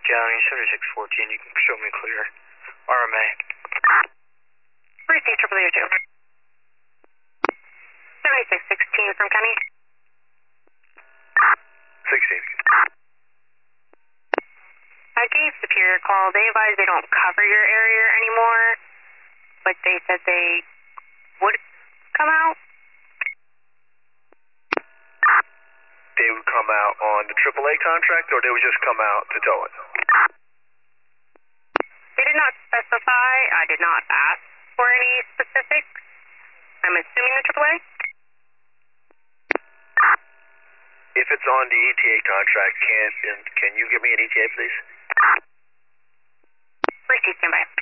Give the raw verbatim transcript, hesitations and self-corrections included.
County, seventy-six fourteen, you can show me clear. R M A. Receive triple zero two. seventy-six sixteen from County. sixteen. I gave Superior a call. They advised they don't cover your area anymore, but they said they would come out. They would come out on the triple A contract, or they would just come out to tow it? They did not specify. I did not ask for any specifics. I'm assuming the triple A. If it's on the E T A contract, can can you give me an E T A, please? Receive, stand by.